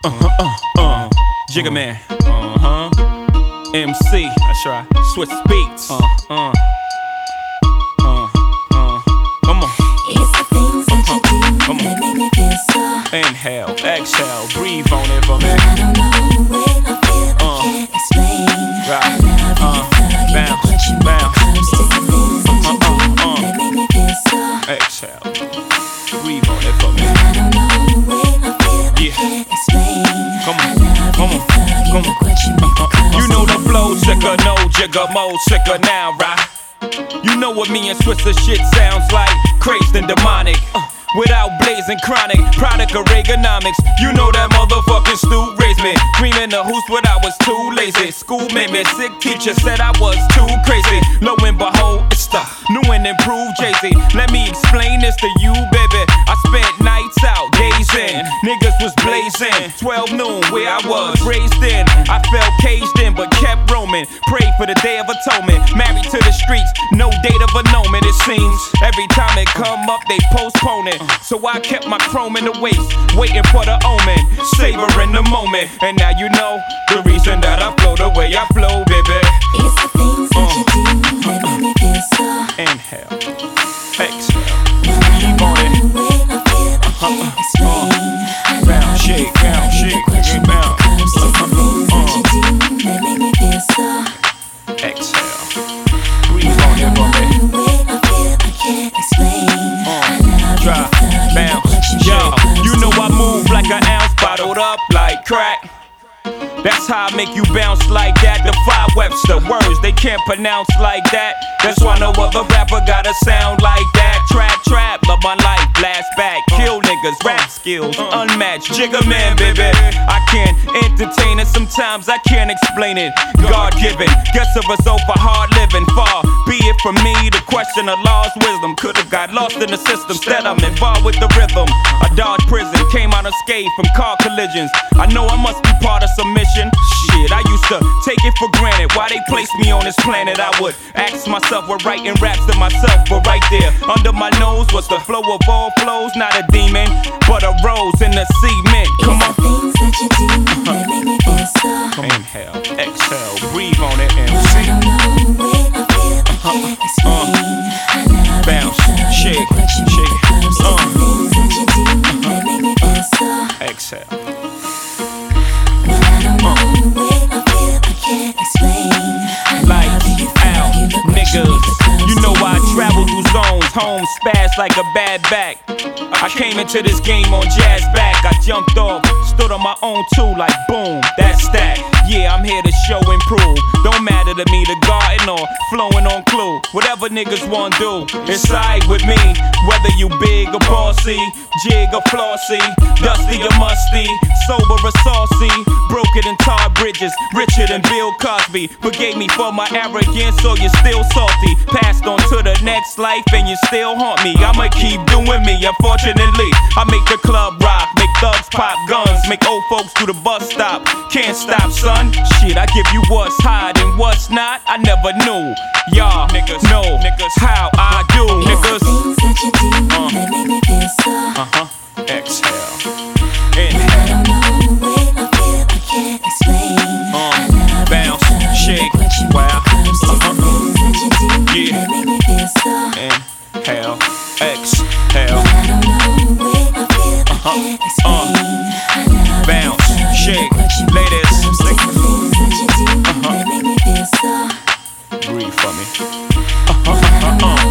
Jigga Man, MC, that's right, Switch Beats, come on. It's the things that you do that make me feel so. Inhale, exhale, breathe on it for me. I don't know when I feel, I can't explain. Right. I love you, Bounce, but you bounce. comes to the things that you do that make me feel so. Exhale, breathe on it for me. I don't know when I feel, I can't explain. Come I on, love come you, on, but you make me come You know the flow sicker, no jigger, mode sicker now, right? You know what me and Switzer shit sounds like, crazed and demonic. Without blazing chronic, product of Reaganomics. You know that motherfucking Stu raised me. Dreaming the hoops, but I was too lazy. School made me sick, teacher said I was too crazy. Lo and behold, it's the new and improved Jay-Z. Let me explain this to you, baby. I spent nights out, days in. Niggas was blazing. 12 noon, where I was raised in. I felt caged in, but kept roaming. Prayed for the day of atonement. Married to the streets, no date of annulment, it seems. Every time it come up, they postpone it. So I kept my chrome in the waist, waiting for the omen, savoring the moment. And now you know the reason that I flow the way I flow, baby. It's the things that you do that make me feel so. Inhale, exhale, Breathe on it. When I feel, I can't explain. I Bounce, love you, shake, bounce, shake, but you bounce. comes to the things that you do that make me feel so. Exhale, breathe on it for me. When I feel, I can't explain. Drop, bounce, yo. You know I move like an ounce, bottled up like crack. That's how I make you bounce like that. Defy Webster words they can't pronounce like that. That's why no other rapper got a sound like that. Trap, love my life, blast back, kill niggas, rap skills, unmatched. Jigga Man, baby. I can't entertain it, sometimes I can't explain it. God given, guess a result for hard living. Far be it from me to question the law's wisdom. Could've got lost in the system, instead I'm involved with the rhythm. I dodged prison, came out unscathed from car collisions. I know I must be part of some mission. Shit, I used to take it for granted. Why they placed me on this planet? I would ask myself, we're writing raps to myself, but right there under my nose was the flow of all flows. Not a demon, but a rose in the cement. Come on. It's the things that you do that make me feel so. Inhale, exhale, breathe on it and I see. don't know when I feel, I can't explain. I love Bounce, you, shake, but you shake. comes to the things that you do that make me feel so. Exhale. I don't know when I feel, I can't explain. I Lights love you, out, niggas. You know I travel through zones, home spaz like a bad back. I came into this game on jazz back. I jumped off, stood on my own too, like boom, that's that. Yeah, I'm here to show and prove. Don't matter to me, the garden or flowing on clue. Whatever niggas wanna do, it's alright with me. Whether you big or bossy, jig or flossy, dusty or musty, sober or saucy, broken and tar bridges, richer than Bill Cosby. Forgave me for my arrogance, so you're still salty. Passed on to the next life and you still haunt me. I'ma keep doing me, unfortunately. I make the club rock, make thugs pop guns, make old folks do the bus stop. Can't stop, son. Shit, I give you what's hot and what's not. I never knew. Y'all niggas know how I do, niggas. Things that you do that make me feel so. Exhale. I Inhale. don't know when I feel, I can't explain. I love Bounce, you, shake, but you wow. comes to the things that you do Yeah. that make me feel so. Inhale. Exhale. I don't know when I feel, I can't explain. I love Bounce, you, shake, but you ladies. comes to the things that you do that make me feel so. Breathe for me. I don't know